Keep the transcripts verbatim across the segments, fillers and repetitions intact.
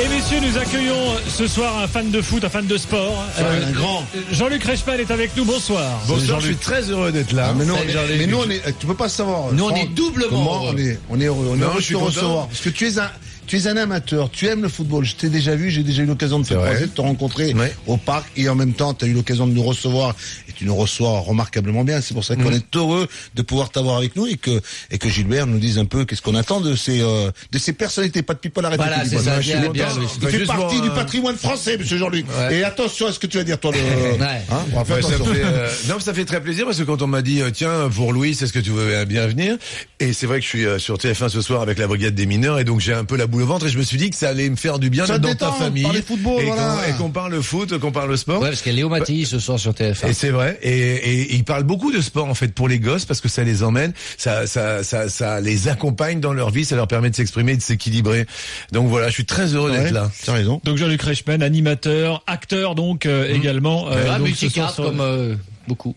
Et messieurs, nous accueillons ce soir un fan de foot, un fan de sport. Euh, un grand. Jean-Luc Reichmann est avec nous. Bonsoir. Bonsoir, je suis très heureux d'être là. Ah, mais nous, Salut, on est, mais nous, on est, tu peux pas savoir. Nous, on Franck, est doublement moi, heureux. on est, on est heureux. On est Non, heureux je de suis te content. recevoir. Parce que tu es un, tu es un amateur. Tu aimes le football. Je t'ai déjà vu. J'ai déjà eu l'occasion de te C'est vrai. croiser, de te rencontrer Ouais. au parc. Et en même temps, tu as eu l'occasion de nous recevoir. Et tu nous reçois remarquablement bien. C'est pour ça qu'on Mm. est heureux de pouvoir t'avoir avec nous et que, et que Gilbert nous dise un peu qu'est-ce qu'on attend de ces, euh, de ces personnalités. Pas de people à la Voilà, République. c'est ça, Moi, je suis bien, content. bien, oui. Il Enfin, fait juste partie pour, du euh, patrimoine français, monsieur Jean-Luc. Ouais. Et attention à ce que tu vas dire, toi, le, Ouais. hein, on va faire Ouais, ça attention. fait, euh, non, ça fait très plaisir parce que quand on m'a dit euh, tiens pour Louis est-ce que tu veux bien venir, et c'est vrai que je suis euh, sur T F un ce soir avec la brigade des mineurs et donc j'ai un peu la boule au ventre et je me suis dit que ça allait me faire du bien Ça d'être te dans ta détend, famille parler football, et qu'on voilà. et qu'on parle foot, qu'on parle sport. Ouais, parce qu'il y a Léo Mattei ce soir sur T F un. Et c'est vrai, et, et, et ils parlent beaucoup de sport en fait pour les gosses parce que ça les emmène, ça, ça, ça, ça les accompagne dans leur vie, ça leur permet de s'exprimer, de s'équilibrer. Donc voilà, je suis très heureux d'être Ouais, là. tu as raison. Donc Jean-Luc Reichmann, animateur, acteur donc euh, également. Euh, Ah, donc, ce multicarte soir sur- comme euh, beaucoup.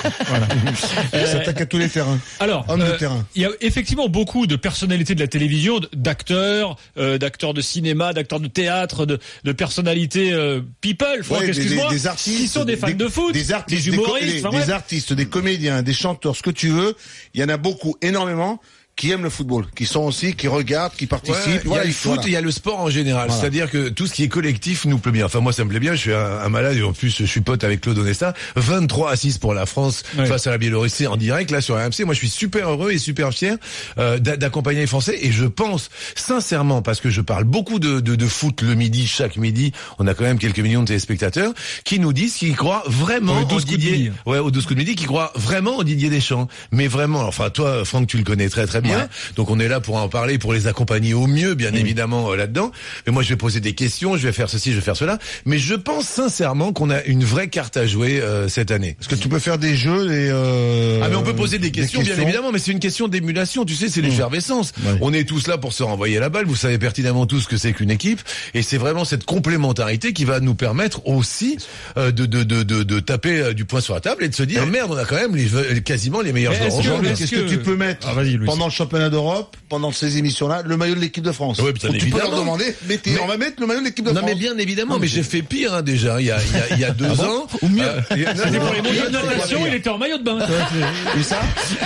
Il s'attaque à tous les terrains. Alors, Homme de euh, terrain. il y a effectivement beaucoup de personnalités de la télévision, d- d'acteurs, euh, d'acteurs de cinéma, d'acteurs de théâtre, de, de personnalités euh, people, Franck, Ouais, des- excuse-moi, des, des artistes, qui sont des fans de foot, des artistes, des humoristes, des, enfin, des bref. artistes, des comédiens, des chanteurs, ce que tu veux. Il y en a beaucoup, énormément, qui aiment le football, qui sont aussi, qui regardent, qui participent. Ouais, il y a Voilà, le il faut- foot et il y a le sport en général. Voilà. C'est-à-dire que tout ce qui est collectif nous plaît bien. Enfin, moi, ça me plaît bien. Je suis un, un malade et en plus, je suis pote avec Claude Onesta. vingt-trois à six pour la France Ouais. face à la Biélorussie en direct, là, sur R M C. Moi, je suis super heureux et super fier euh, d'a- d'accompagner les Français. Et je pense, sincèrement, parce que je parle beaucoup de, de, de foot le midi, chaque midi, on a quand même quelques millions de téléspectateurs qui nous disent qu'ils croient vraiment Aux en douze coups de Didier. midi. Ouais, aux douze coups de midi, qui croient vraiment au Didier Deschamps. Mais vraiment, enfin, toi, Franck, tu le connais très très bien. Ouais. Donc, on est là pour en parler, pour les accompagner au mieux, bien évidemment, euh, là-dedans. Mais moi, je vais poser des questions, je vais faire ceci, je vais faire cela. Mais je pense sincèrement qu'on a une vraie carte à jouer euh, cette année. Est-ce que tu peux faire des jeux et euh, Ah mais on peut poser des questions, bien évidemment, mais c'est une question d'émulation, tu sais, c'est l'effervescence. Ouais. On est tous là pour se renvoyer la balle, vous savez pertinemment tous ce que c'est qu'une équipe, et c'est vraiment cette complémentarité qui va nous permettre aussi euh, de, de, de, de, de taper euh, du poing sur la table et de se dire, Ouais. merde, on a quand même les, quasiment les meilleurs Mais joueurs est-ce au que- monde. Jean-Luc, Est-ce est-ce que, que- tu peux mettre Ah, vas-y, Louis. pendant le championnat d'Europe, pendant ces émissions-là, le maillot de l'équipe de France? Ouais, bien Ou tu peux leur évidemment. demander, mettez, Mais- on va mettre le maillot de l'équipe de Non France. mais bien évidemment, Non, mais mais j'ai fait pire hein, déjà, il y a, il y a, il y a deux ans. Ou mieux. C'était pour les mondiaux de natation, il était en maillot de bain. Et ça?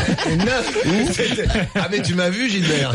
Ah mais tu m'as vu Gilbert.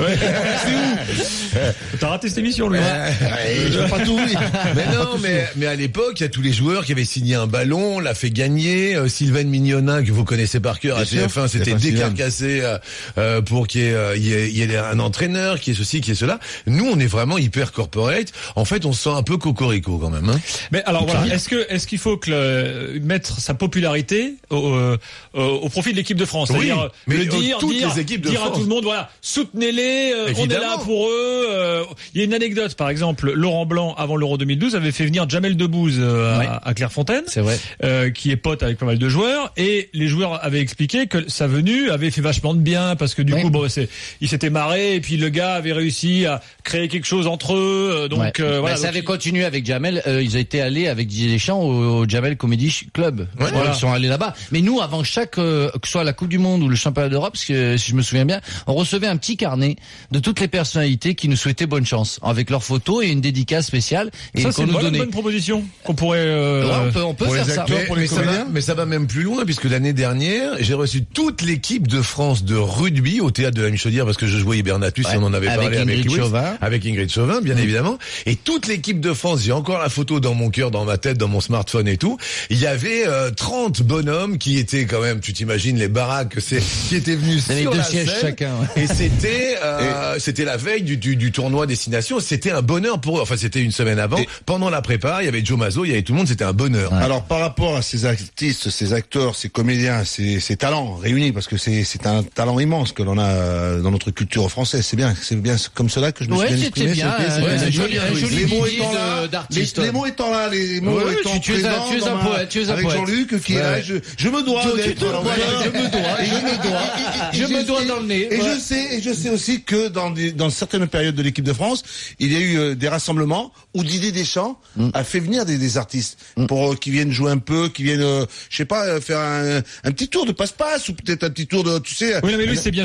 T'as raté cette émission, Louis. Ouais, je peux pas tout, oui. Mais non, mais, mais à l'époque, il y a tous les joueurs qui avaient signé un ballon, l'a fait gagner. Euh, Sylvain Mignonnin, que vous connaissez par cœur à Bien T F un, sûr. c'était Stéphane Sylvain. décarcassé euh, euh, pour qu'il y ait, euh, il y ait, il y ait un entraîneur, qui est ceci, qui est cela. Nous, on est vraiment hyper corporate. En fait, on se sent un peu cocorico quand même. Hein. Mais alors voilà, est-ce que est-ce qu'il faut que le, mettre sa popularité au, euh, au profit de l'équipe de France, Oui, c'est-à-dire mais le euh, dire, toutes dire, les équipes de dire à France. tout le monde, voilà, soutenez-les, euh, on est Évidemment. là pour eux. euh. Il y a une anecdote, par exemple, Laurent Blanc avant l'Euro deux mille douze avait fait venir Jamel Debbouze euh, Ouais. à, à Clairefontaine, C'est vrai. euh, qui est pote avec pas mal de joueurs, et les joueurs avaient expliqué que sa venue avait fait vachement de bien parce que du Oui. coup, bon, c'est, il s'était marré et puis le gars avait réussi à créer quelque chose entre eux, euh, donc Ouais. euh, Bah, voilà. ça donc, avait il- continué avec Jamel. Euh, ils étaient allés avec Didier Deschamps au, au Jamel Comedy Club. Ouais. Voilà. Ils sont allés là-bas. Mais nous, avant chaque, euh, que ce soit la Coupe du Monde ou le Championnat d'Europe, parce que si je me souviens bien, on recevait un petit carnet de toutes les personnalités qui nous souhaitaient bonne chance, avec leurs photos et une dédicace spéciale et ça, c'est qu'on une nous bonne, donnait. bonne proposition qu'on pourrait. euh, Ouais, on peut, on peut pour faire les ça. acteurs, Mais, pour les mais ça va, comédiens. mais ça va même plus loin puisque l'année dernière, j'ai reçu toute l'équipe de France de rugby au théâtre de la Michaudière parce que je jouais Hibernatus Ouais. et on en avait Avec parlé avec Ingrid Louis, Chauvin. avec Ingrid Chauvin, bien évidemment. Et toute l'équipe de France, j'ai encore la photo dans mon cœur, dans ma tête, dans mon smartphone et tout. Il y avait euh, trente bonhommes qui étaient quand même, tu t'imagines les baraques, c'est qui étaient venus Avec sur deux la sièges scène. chacun, ouais. Et c'était euh, c'était la veille du, du, du tournoi Destination. C'était un bonheur pour eux. Enfin, c'était une semaine avant. Et- Pendant la prépa, il y avait Joe Mazzo, il y avait tout le monde. C'était un bonheur. Alors par rapport à ces artistes, ces acteurs, ces comédiens, ces, ces talents réunis, parce que c'est c'est un talent immense que l'on a euh, dans notre culture française. C'est bien, c'est bien comme cela que je me Ouais, suis bien c'était exprimé. bien, c'était- euh, c'était un bien. joli- un joli les mots midi étant de- là, d'artistes. les, les mots étant là, les mots Ouais, étant tu es un- présents tu es un dans ma- poète, tu es un avec poète. Jean-Luc qui est là, Ouais. je, je me dois Tu- tu d'être te là, dois, voilà. je me dois, je me dois. Et- et- et- Je et me dois dans le nez. Et Ouais. je sais, et je sais aussi que dans des, dans certaines périodes de l'équipe de France, il y a eu euh, des rassemblements où Didier Deschamps a fait venir des, des artistes pour euh, qu'ils viennent jouer un peu, qu'ils viennent, euh, je sais pas, euh, faire un, un petit tour de passe-passe ou peut-être un petit tour de, tu sais. Oui, non, mais lui, un- c'est bien joli, mais, Mais il c'est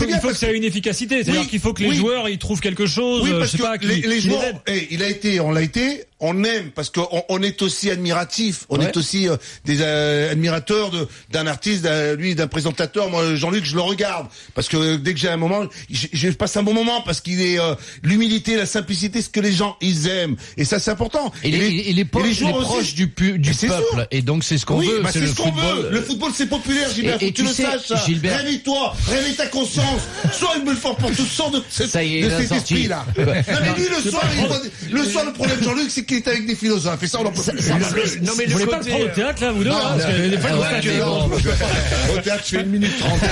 faut, il faut que ça ait une efficacité. C'est-à-dire Oui, qu'il faut que les oui. joueurs ils trouvent quelque chose. Oui, euh, parce je sais que pas, qui, les, les qui joueurs, les aide. eh, il a été, on l'a été, on aime parce qu'on on est aussi admiratif, on Ouais. est aussi euh, des euh, admirateurs de d'un artiste, d'un, lui d'un présentateur. Moi, Jean-Luc, je le regarde parce que dès que j'ai un moment, je, je passe un bon moment parce qu'il est euh, l'humilité, la simplicité, ce que les gens ils aiment, et ça c'est important. Et, les, les, et les, proches, et les joueurs proches aussi. du, pu, du Mais c'est peuple. sûr. Et donc c'est ce qu'on Oui, veut. bah c'est c'est le ce qu'on football. veut. Le football c'est populaire, Gilbert. Et- Faut et que tu tu le sais, saches. ça. Gilbert- Réveille-toi, réveille ta conscience. Sois une belle force pour tout sort de, cette, Ça y est, de il a cet sorti. esprit là. Non mais lui le soir, il voit- le soir le problème de Jean-Luc c'est qu'il est avec des philosophes. Et ça on en peut plus. Non mais Vous le voulez pas le côté, prendre au théâtre là, vous deux Non, là, parce que des fois, Ah il ouais, faut mais que- bon. Au théâtre, je fais une minute trente.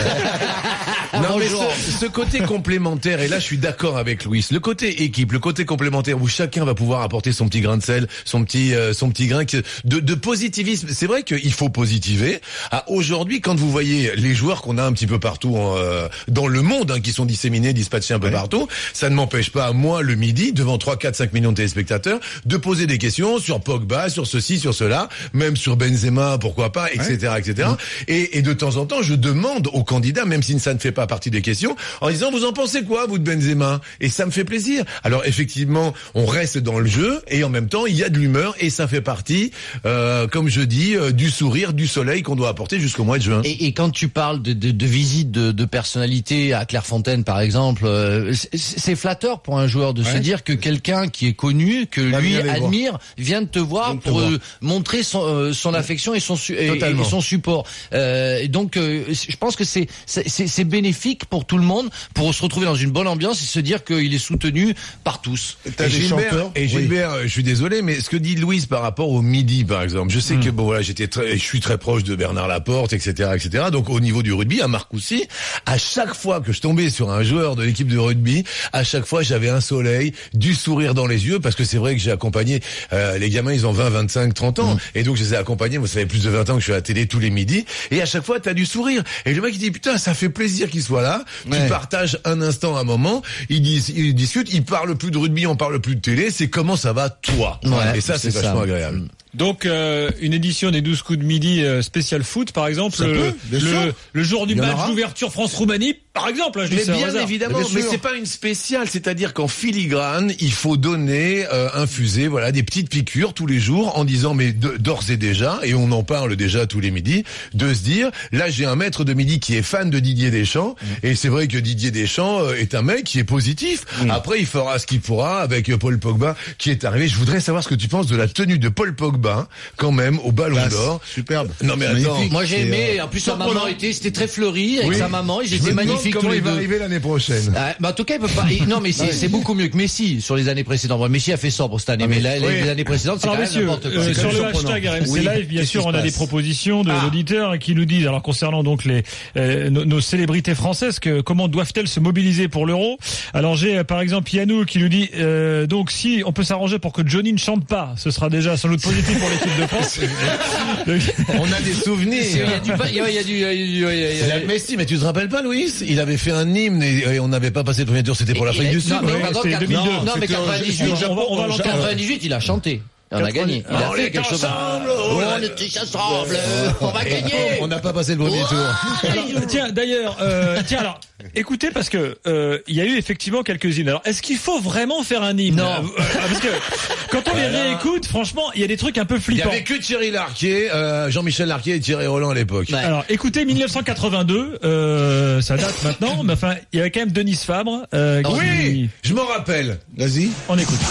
Non mais Bonjour. ce, ce côté complémentaire, et là je suis d'accord avec Louis, le côté équipe, le côté complémentaire où chacun va pouvoir apporter son petit grain de sel, son petit euh, son petit grain que- de, de positivisme. C'est vrai qu'il faut positiver. Ah, aujourd'hui, quand vous voyez les joueurs qu'on a un petit peu partout en, euh, dans le monde, hein, qui sont disséminés, dispatchés un peu partout, ça ne m'empêche pas, moi, le midi, devant trois, quatre, cinq millions de téléspectateurs, de poser des questions sur Pogba, sur ceci, sur cela, même sur Benzema, pourquoi pas, et cetera, et cetera. Et, et de temps en temps, je demande aux candidats, même si ça ne fait pas partie des questions, en disant, vous en pensez quoi, vous, de Benzema? Et ça me fait plaisir. Alors, effectivement, on reste dans le jeu, et en même temps, il y a de l'humeur, et ça fait partie, euh, comme je dis, euh, du sourire, du soleil qu'on doit apporter jusqu'au mois de juin. Et, et quand tu parles de, de, de visite de, de personnalité à Clairefontaine, par exemple, euh, c'est- c'est flatteur pour un joueur de se Ouais. dire que quelqu'un qui est connu, que Va lui venir les voir. admire, vient de te voir Vient de te pour voir. euh, montrer son, euh, son affection et son, su- et, Totalement. et son support. Euh, et donc, euh, je pense que c'est c'est- c'est c'est bénéfique pour tout le monde, pour se retrouver dans une bonne ambiance et se dire qu'il est soutenu par tous. T'as Et des Gilbert, chanteurs. et Gilbert, euh, je suis désolé, mais ce que dit Louise par rapport au midi, par exemple, je sais que bon voilà, j'étais très, je suis très proche de Bernard Laporte, et cetera, et cetera. Donc au niveau du rugby, à Marcoussis, à chaque fois que je tombais sur un joueur de l'équipe de rugby, à chaque fois j'avais un soleil, du sourire dans les yeux, parce que c'est vrai que j'ai accompagné euh, les gamins, ils ont vingt, vingt-cinq, trente ans, et donc je les ai accompagnés. Moi, ça fait plus de vingt ans que je suis à la télé tous les midis, et à chaque fois t'as du sourire. Et le mec il dit putain, ça fait plaisir qu'il soit là. Ouais. Tu partages un instant, un moment. Ils disent, ils discutent, ils parlent plus de rugby, on parle plus de télé. C'est comment ça va toi. Ouais, et ça, c'est c'est vachement ça. agréable. Donc euh, une édition des douze coups de midi euh, spécial foot par exemple, Ça le, peut, bien sûr. le, le jour du Il y en match aura. d'ouverture France-Roumanie par exemple, hein, je dis Mais ça au bien hasard. évidemment, Bien mais sûr. c'est pas une spéciale, c'est-à-dire qu'en filigrane, il faut donner, euh, infuser, voilà, des petites piqûres tous les jours en disant, mais de- d'ores et déjà, et on en parle déjà tous les midis, de se dire, là j'ai un maître de midi qui est fan de Didier Deschamps, et c'est vrai que Didier Deschamps euh, est un mec qui est positif. Après, il fera ce qu'il pourra avec euh, Paul Pogba qui est arrivé. Je voudrais savoir ce que tu penses de la tenue de Paul Pogba, quand même, au Ballon Classe. d'Or. Superbe. Non mais C'est attends. magnifique. Moi j'ai C'est, aimé, euh, en plus sa surprenant. maman était, c'était très fleuri avec Oui. sa maman, ils Je me étaient demande magnifiques tous comment les il va deux. arriver l'année prochaine. Ah, bah, en tout cas, il peut pas. il- Non, mais c'est c'est beaucoup mieux que Messi sur les années précédentes. Bon, Messi a fait sobre cette année, mais, là, les, les années précédentes, c'est quand Alors même messieurs, n'importe quoi. euh, C'est sur quand le même surprenant. hashtag R M C Oui. Live, bien Qu'est-ce sûr, qui on se a des passe propositions de l'auditeurs qui nous disent, alors concernant donc les euh, nos, nos célébrités françaises, que comment doivent-elles se mobiliser pour l'Euro. Alors j'ai euh, par exemple Yannou qui nous dit, euh, donc si on peut s'arranger pour que Johnny ne chante pas, ce sera déjà sans doute positif pour l'équipe de France. Donc, On a des souvenirs. Il y a du, il y a, il y a du, il y a du- il y a- il y a- La- Mais si, mais tu te rappelles pas, Louis? Il avait fait un hymne et, et on n'avait pas passé le premier tour, c'était pour Et- l'Afrique et- du Sud. non, mais ouais, pardon, c'était quat- deux mille deux. non, mais C'était au- quatre-vingt-dix-huit, c'était au on Japon, va- on va au l'entendre. Japon. quatre-vingt-dix-huit, il a chanté. On a gagné. Il a On fait est quelque chose. ensemble. On est tous ensemble. On va gagner. On n'a pas passé le premier tour. alors, tiens, d'ailleurs, euh, tiens alors, écoutez parce que euh, il y a eu effectivement quelques hymnes. Alors, est-ce qu'il faut vraiment faire un hymne? Non. Euh, parce que quand on les réécoute, franchement, il y a des trucs un peu Il y flippants. avait que Thierry Larquier, euh, Jean-Michel Larquier et Thierry Roland à l'époque. Ouais. Alors, écoutez, mille neuf cent quatre-vingt-deux, euh, ça date maintenant, mais enfin, il y avait quand même Denise Fabre. Euh, qui- Oui, je m'en rappelle. Vas-y. On écoute.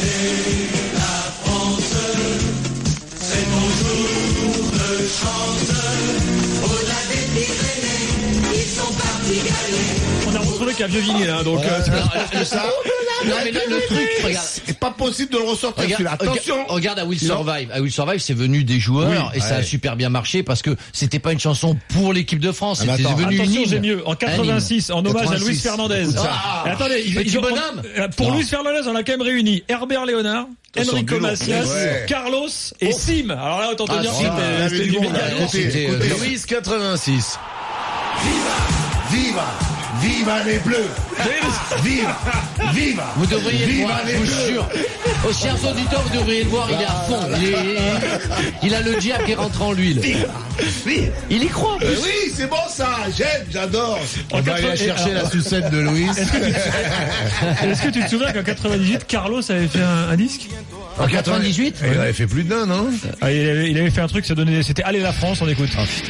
On a retrouvé qu'un vieux vinyle, hein, donc. euh, C'est ça. Non, mais le, le truc, regarde. C'est pas possible de le ressortir Regarde, celui-là. Attention. regarde, regarde à Will Non. Survive. À Will Survive, c'est venu des joueurs et ça a ouais. super bien marché parce que c'était pas une chanson pour l'équipe de France, Ah, mais c'était attends, devenu une Attention, hymne. j'ai mieux. En quatre-vingt-six, en hommage à quatre-vingt-six. Luis Fernandez. Écoute ça. Et attendez, ils, Petit ils ont- bonhomme. euh, pour Non. Luis Fernandez, on a quand même réuni Herbert Léonard, Attention, Enrico du lourd. Macias, Ouais. Carlos et Sim. Alors là, autant te Ah, dire, Sim, c'était euh, c'était il y du avait du méga monde, lourd. écoutez, C'était, euh, écoutez. Louis quatre-vingt-six. Viva, Viva les Bleus. Viva, viva. Vous devriez le Viva voir, les je vous Bleus. jure. Aux chers auditeurs, vous devriez le voir, il est à fond. Il, est- il a le diable qui est rentré en l'huile. Oui, Il y croit. Euh, oui, c'est bon ça. J'aime, j'adore. En On va aller quatre-vingt- chercher la sucette de Louis. Est-ce que tu te souviens qu'en quatre-vingt-dix-huit, Carlos avait fait un, un disque? En quatre-vingt-dix-huit Il avait fait plus d'un, non? Ah, il, avait, il avait fait un truc, ça donnait, c'était Allez la France, on écoute.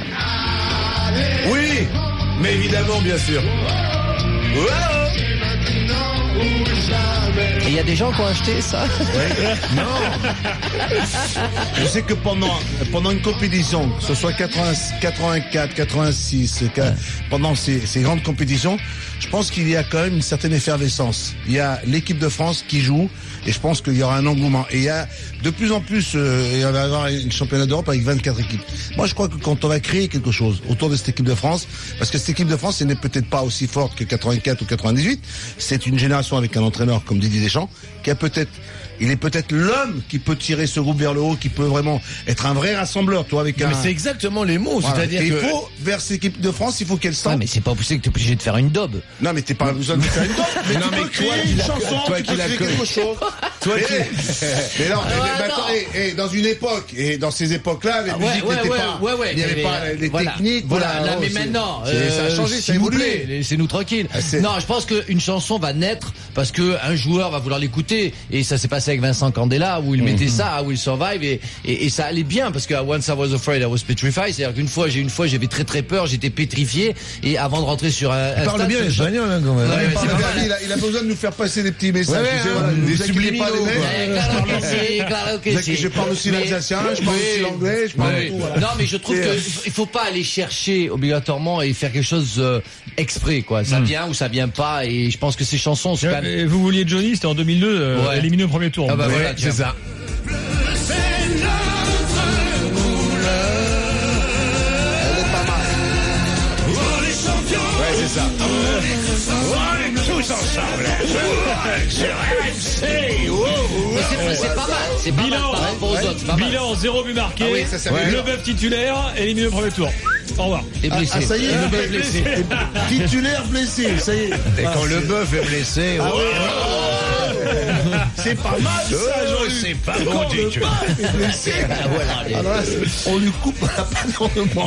Oui, mais évidemment, bien sûr. Wow. Et il y a des gens qui ont acheté ça. Je sais que pendant pendant une compétition, que ce soit quatre-vingts, quatre-vingt-quatre, quatre-vingt-six, qua- pendant ces, ces grandes compétitions, je pense qu'il y a quand même une certaine effervescence. Il y a l'équipe de France qui joue et je pense qu'il y aura un engouement. Et il y a de plus en plus, euh, et on va avoir une championnat d'Europe avec vingt-quatre équipes. Moi, je crois que quand on va créer quelque chose autour de cette équipe de France, parce que cette équipe de France, elle n'est peut-être pas aussi forte que quatre-vingt-quatre ou quatre-vingt-dix-huit, c'est une génération avec un entraîneur comme Didier Deschamps, qui a peut-être, il est peut-être l'homme qui peut tirer ce groupe vers le haut, qui peut vraiment être un vrai rassembleur, toi, avec un... Mais c'est exactement les mots, Voilà. c'est-à-dire Et que... il faut, vers cette équipe de France, il faut qu'elle sente. Ouais, mais c'est pas possible que tu es obligé de faire une daube. Non, mais t'es pas besoin de faire une danse, mais Non, tu mais peux toi créer qui une l'as- chanson, toi tu qui peux l'as créer connu. quelque chose. Toi mais, qui- mais non, Ah, mais, ouais, mais attends, attends. et, et dans une époque, et dans ces époques-là, les Ah, musiques ouais, n'étaient ouais, pas, ouais, ouais, il n'y avait mais, pas euh, les voilà, techniques. Voilà, là, oh, mais c'est- maintenant, c'est- ça a euh, changé, ça a s'il vous évolué. plaît, laissez-nous tranquille. Ah, c'est- Non, je pense qu'une chanson va naître parce que un joueur va vouloir l'écouter, et ça s'est passé avec Vincent Candela où il mettait ça à Will Survive, et, et, et ça allait bien parce que Once I Was Afraid I Was Petrified, c'est-à-dire qu'une fois, j'ai une fois, j'avais très très peur, j'étais pétrifié, et avant de rentrer sur un, un Il parle stade, bien je- l'espagnol, hein, quand même. Ouais, Il mais parle c'est pas bien, mal. il, a, il a besoin de nous faire passer des petits messages. Ouais, tu sais, ouais, voilà, des ne vous inquiétez subliminaux, pas, les mecs. quoi. Ouais, claro que si, claro que Vous savez si. que je parle aussi Mais- l'alsacien, je parle Oui. aussi l'anglais, je parle Ouais. tout. Voilà. Non, mais je trouve Et, euh, qu'il faut pas aller chercher obligatoirement et faire quelque chose euh, exprès, quoi. Ça vient ou ça vient pas, et je pense que ces chansons, c'est quand même... Et vous vouliez Johnny, c'était en deux mille deux, euh, Ouais. éliminé au premier tour. Ah bah Ouais, voilà, c'est tiens. ça. Elle est pas mal. Ouais, c'est ça. Mais c'est c'est pas mal, c'est pas Bilan, mal par rapport aux autres, c'est pas mal. Bilan, zéro but marqué. Ah oui, ça, ça le m'améliore. bœuf titulaire, éliminé au premier tour. Au revoir. Et Ah, blessé. ah, ça y est, Et le il bœuf est blessé. Titulaire blessé, ça y est. Et quand le bœuf est blessé, Ah oh, oui, c'est pas mal ça, oh, Jean-Luc. c'est pas Quand bon le du tout. bœuf est blessé. Ah, voilà, allez. Alors là, c'est- on lui coupe la panorama.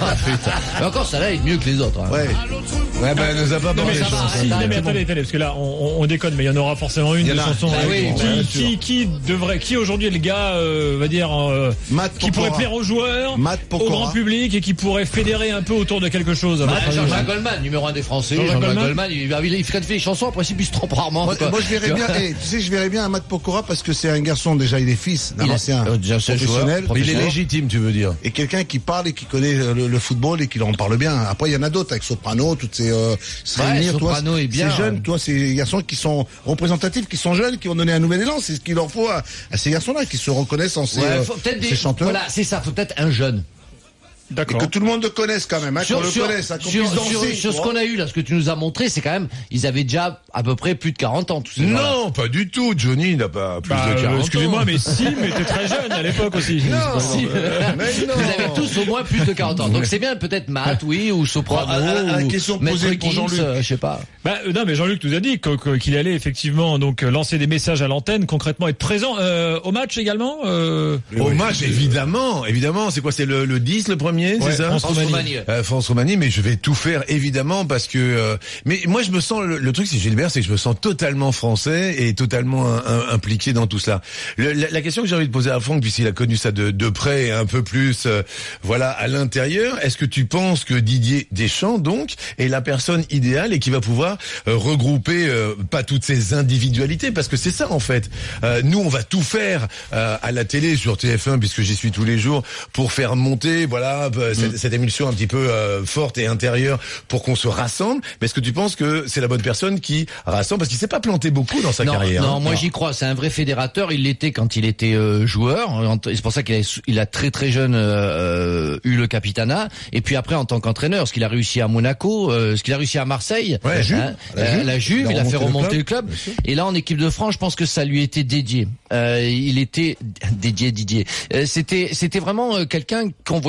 Mais encore, ça là est mieux que les autres. Hein. Ouais. Ouais, ben, elle nous a pas Non mais, parlé. ça va, si, ça non, mais va. attendez, attendez, parce que là, on, on- on déconne, mais il y en aura forcément une Il y de en a. chanson. Bah oui, qui, bien qui, qui devrait, qui aujourd'hui est le gars, euh, va dire, euh, Matt qui Pokora. pourrait plaire aux joueurs, Matt au Pokora. grand public, et qui pourrait fédérer un peu autour de quelque chose. à Ah, votre avis. Jean-Jacques Goldman, numéro un des Français. Jean-Jacques Jean-Jacques Goldman. Goldman, il, il, il fait des chansons, en principe, il se trompe rarement. Moi, quoi. moi, je verrais bien, eh, tu sais, je verrais bien un Matt Pokora parce que c'est un garçon, déjà, il est fils d'un Il a- ancien euh, déjà, c'est un professionnel. joueur, Il est professionnel. légitime, tu veux dire. Et quelqu'un qui parle et qui connaît euh, le, le football et qui en parle bien. Après, il y en a d'autres avec Soprano, toutes ces, euh, se Ouais, réunir, toi, Soprano est bien, ces jeunes, ouais. toi, ces garçons qui sont représentatifs, qui sont jeunes, qui vont donner un nouvel élan. C'est ce qu'il leur faut à, à ces garçons-là, qui se reconnaissent en ces, Ouais, euh, faut peut-être des, ces chanteurs. voilà, c'est ça, faut peut-être un jeune. Et D'accord. que tout le monde le connaisse quand même, hein, qu'on le connaisse, hein, qu'on sur, puisse danser. sur- tu sur ce vois. qu'on a eu là, ce que tu nous as montré, c'est quand même, ils avaient déjà à peu près plus de quarante ans, tous ces gens-là. Non, pas du tout. Johnny n'a pas plus Bah, de euh, quarante ans. excusez-moi, mais si, mais t'es très jeune à l'époque aussi. Non, Si. Mais non. Vous avez tous au moins plus de quarante ans. Donc c'est bien peut-être Matt, oui, ou Soprano, Bon, à- à- à la ou question Maître posée pour Gims, Jean-Luc. euh, je sais pas. Bah, euh, non, mais Jean-Luc nous a dit que- que- qu'il allait effectivement donc euh, lancer des messages à l'antenne, concrètement être présent euh, au match également. Euh... Au match, évidemment, évidemment. C'est quoi, c'est le, le dix, le premier, Ouais, c'est ça? France Roumanie. Roumanie. Euh, France-Roumanie, mais je vais tout faire évidemment parce que. euh, mais moi, je me sens le, le truc, c'est Gilbert, c'est que je me sens totalement français et totalement un- un- impliqué dans tout cela. Le- la, la question que j'ai envie de poser à Franck, puisqu'il a connu ça de, de près et un peu plus, euh, voilà, à l'intérieur. Est-ce que tu penses que Didier Deschamps, donc, est la personne idéale et qui va pouvoir euh, regrouper euh, pas toutes ces individualités, parce que c'est ça en fait. Euh, nous, on va tout faire euh, à la télé sur T F un, puisque j'y suis tous les jours, pour faire monter, voilà, euh, cette, cette émulsion un petit peu euh, forte et intérieure pour qu'on se rassemble. Mais est-ce que tu penses que c'est la bonne personne qui rassemble, parce qu'il s'est pas planté beaucoup dans sa Non, carrière? non, hein. moi j'y crois. C'est un vrai fédérateur. Il l'était quand il était euh, joueur. C'est pour ça qu'il a, il a très très jeune euh, eu le capitanat. Et puis après en tant qu'entraîneur, ce qu'il a réussi à Monaco, euh, ce qu'il a réussi à Marseille, Ouais, hein, Juve. La euh, Juve. la Juve, Il a il a fait remonté remonter le le club. Et là en équipe de France, je pense que ça lui était dédié. Euh, il était dédié Didier. Euh, c'était c'était vraiment euh, quelqu'un qu'on voyait très très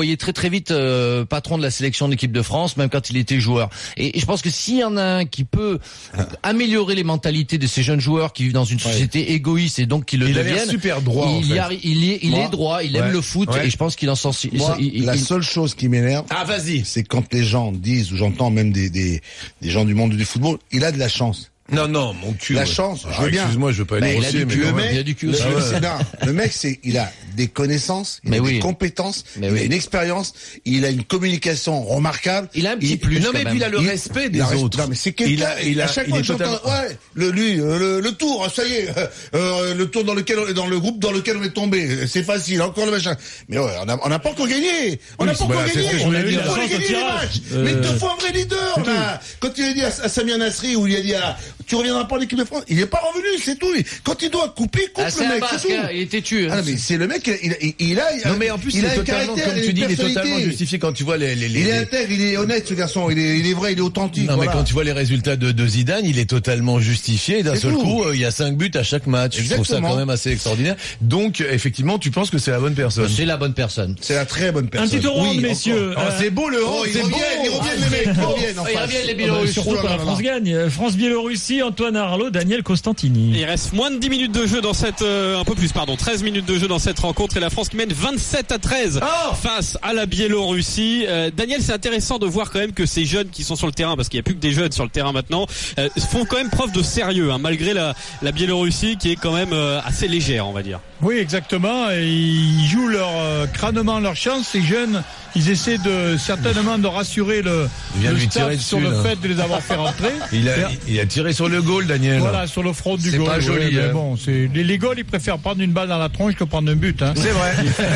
très vite euh, patron de la sélection de l'équipe de France, même quand il était joueur. Et, et je pense que s'il y en a un qui peut améliorer les mentalités de ces jeunes joueurs qui vivent dans une société ouais. égoïste et donc qui le il deviennent, a l'air super droit. Il, en fait. y a, il est, il Moi, est droit, il ouais. aime le foot ouais. et je pense qu'il en sent. Moi, il, il, la il, seule chose qui m'énerve, Ah, vas-y. c'est quand les gens disent, ou j'entends même des, des, des gens du monde du football, il a de la chance. Non, non, mon cul. La ouais. chance, je Ah, veux bien. Excuse-moi, je veux pas être Mais il a grossier, du mais cul, quand le même. mec, il a du cul le, aussi. le, ouais. c'est- non, le mec, c'est, il a des connaissances, il Mais a oui. des compétences, Mais il oui. a une expérience, il a une communication remarquable. Il a un petit Il- plus. Non, quand mais même. puis il a le Il- respect des il a res- autres. Non, mais c'est Il quelqu'un. a- il a- à chaque il fois est que j'entends, totalement- ouais, le lui, euh, le, le tour, ça y est, euh, euh, le tour dans lequel, on- dans le groupe dans lequel on est tombé, c'est facile, encore le machin. Mais ouais, on a, on n'a pas encore gagné. On n'a Oui, pas voilà, encore c'est ce gagné. que je voulais Il dire. faut La les chance au gagner les tirage. matchs. Euh, Mais il te faut un vrai leader, là. Quand il a dit à, à Samir Nasri, ou il a dit à, tu reviendras pas en équipe de France, il est pas revenu, c'est tout. Quand il doit couper, il coupe Ah, c'est le un mec, c'est basque, tout. hein, il était tué. Ah non, mais c'est le mec, il, il, il a, Non, mais en plus, il c'est a un totalement, caractère, comme il a tu une dis, il est personnalité. totalement justifié quand tu vois les, les, les, Il est les- intègre, il est honnête, ce garçon, il est, il est vrai, il est authentique. Non, voilà. mais quand tu vois les résultats de, de Zidane, il est totalement justifié. Et d'un C'est seul tout. coup, euh, il y a cinq buts à chaque match. Je trouve ça Exactement. quand même assez extraordinaire. Donc, euh, effectivement, tu penses que c'est la bonne personne. C'est la bonne personne. C'est la très bonne Un personne. petit au round, Oui, messieurs. Oh, Euh, c'est beau le Oh, rang, ils c'est beau. reviennent, ils reviennent les mecs, ils reviennent en Ils face. reviennent les Ah bah, Biélorusses. surtout Oh quand là la là France là. gagne. Euh, France-Biélorussie, Antoine Arlot, Daniel Costantini. Il reste moins de dix minutes de jeu dans cette, euh, un peu plus, pardon, treize minutes de jeu dans cette rencontre et la France qui mène vingt-sept à treize Oh face à la Biélorussie. Euh, Daniel, c'est intéressant de voir quand même que ces jeunes qui sont sur le terrain, parce qu'il n'y a plus que des jeunes sur le terrain maintenant, euh, font quand même preuve de sérieux, hein, malgré la, la Biélorussie qui est quand même euh, assez légère, on va dire. Oui, exactement. Et ils jouent leur euh, crânement leur chance. Ces jeunes, ils essaient de certainement de rassurer le, Il vient le de lui staff tirer sur dessus, le là. fait de les avoir fait rentrer. Il a, il a tiré sur le goal, Daniel. Voilà, sur le front du C'est goal. pas joli, ouais, mais hein. bon, c'est les, les goals, ils préfèrent prendre une balle dans la tronche que prendre un but. Hein. C'est vrai.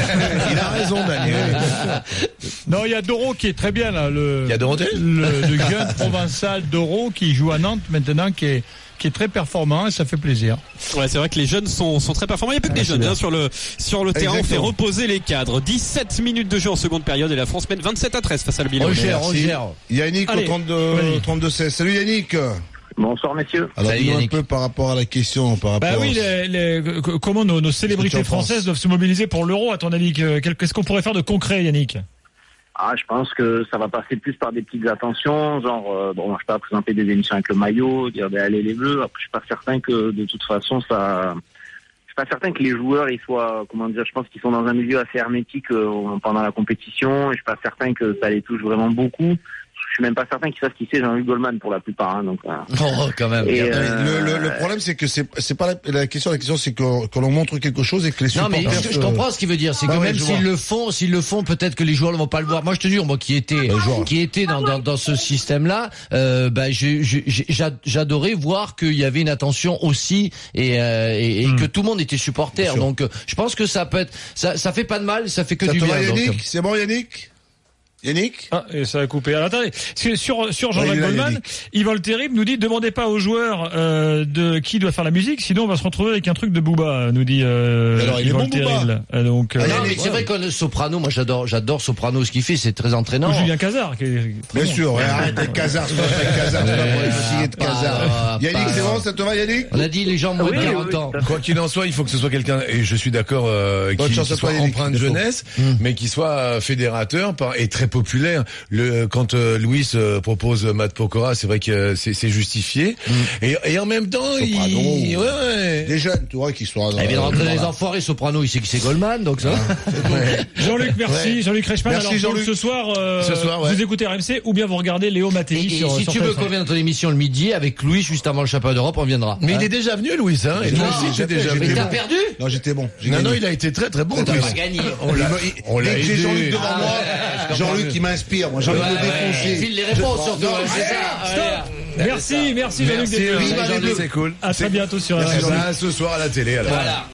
Il a raison, Daniel. Non, il y a Doro qui est très bien là. Le, Il y a Dorothée le, le jeune provençal Doro qui joue à Nantes maintenant, qui est qui est très performant et ça fait plaisir. Ouais, c'est vrai que les jeunes sont, sont très performants. Il n'y a plus que des jeunes hein, sur le, sur le terrain. On fait Exactement. reposer les cadres. dix-sept minutes de jeu en seconde période et la France mène vingt-sept à treize face à la Biélorussie. Roger, Merci. Roger. Yannick Allez, au trente-deux, vas-y. trente-deux seize. Salut Yannick. Bonsoir messieurs. Alors Salut, dis-nous un Yannick. peu par rapport à la question, par rapport Bah oui, à... les, les, co- comment nos, nos célébrités en penses françaises doivent se mobiliser pour l'euro, à ton avis? que- quel- Qu'est-ce qu'on pourrait faire de concret, Yannick? Ah, je pense que ça va passer plus par des petites attentions, genre euh, bon, je sais pas, présenter des émissions avec le maillot, dire ben, allez les bleus. Après, je suis pas certain que de toute façon ça. Je suis pas certain que les joueurs ils soient, comment dire, je pense qu'ils sont dans un milieu assez hermétique euh, pendant la compétition. Et je suis pas certain que ça les touche vraiment beaucoup. Je suis même pas certain qu'ils savent qui c'est Jean-Luc Goldman pour la plupart. Hein, donc. Euh, Oh, quand même. Et, Le, euh, le, le problème, c'est que c'est c'est pas la, la question. La question, c'est que, que l'on montre quelque chose et que les Non supporters. mais je, je se- comprends ce qu'il veut dire, c'est Bah que ouais, même je s'ils vois. le font, s'ils le font, peut-être que les joueurs ne vont pas le voir. Moi, je te jure, moi qui était, qui était dans, dans, dans ce système-là, euh, bah, j'ai- j'ai- j'ai- j'adorais voir qu'il y avait une attention aussi et, euh, et, et Hmm. que tout le monde était supporter. Donc, euh, je pense que ça peut être, ça, ça fait pas de mal, ça fait que Ça du te bien. va, donc, euh. Yannick? C'est bon, Yannick? Yannick? Ah, et ça a coupé. Alors attendez, parce que sur sur Jean-Jacques Ouais, il est là, Goldman, Yannick. Yvan Terrible nous dit demandez pas aux joueurs euh, de qui doit faire la musique, sinon on va se retrouver avec un truc de Booba, nous dit euh, Alors, il est Yvan bon, Booba. Terrible. Euh, Donc euh, Ah, Non, Yannick, mais c'est vrai que le soprano, moi j'adore, j'adore soprano ce qu'il fait, c'est très ou entraînant. Julien Cazard, qui est très Bien bon. sûr, ouais, arrête avec Casar, c'est pas avec Casar, c'est pas pour les filles de Casar. Ah, Yannick, pas- c'est bon, ça te va, Yannick? On a dit les gens moins de Oui, oui, quarante oui, ans. tout à fait. Quoi qu'il en soit, il faut que ce soit quelqu'un, et je suis d'accord, euh, Bonne qui, chance qui à toi, soit Yannick, empreint de défaut. jeunesse, mais qui soit euh, fédérateur par, et très populaire. Le, quand euh, Louis euh, propose Matt Pokora, c'est vrai que euh, c'est c'est justifié. Et, et en même temps, Soprano. il... ouais, ouais. Des jeunes, tu vois, qui sont... Il vient de rentrer dans les voilà. enfoirés, soprano, il sait qui c'est Goldman, donc ça. Jean-Luc, merci. Ouais. Jean-Luc Reichmann. Merci, Alors donc, Jean-Luc. ce soir, euh, Ce soir, ouais. vous écoutez R M C ou bien vous regardez Léo Et, Mattei et sur si sur tu veux T F un. qu'on vienne dans ton émission le midi avec Louis juste avant le championnat d'Europe, on viendra. Mais Hein il est déjà venu, Louis, hein. Et Non, toi aussi, j'ai t'es fait, déjà j'ai Mais venu. fait. t'as bon. perdu? Non, j'étais bon. j'ai Non, gagné. non, il a été très très bon. T'as Louis. pas gagné. On l'a, Il- il- on l'a dès que j'ai aidé. Jean-Luc devant Ah, moi, ouais, je Jean-Luc comprends qui m'inspire, moi j'ai envie de Ouais, le ouais, défoncer. file les réponses surtout, Non, ouais, c'est ouais, ça. stop. Ouais. Merci, merci Jean-Luc Merci, d'être Louis. venu. Vive les Bleus. C'est cool. À très bientôt sur R M Merci, C. Eh ben, ce soir à la télé, alors. Voilà.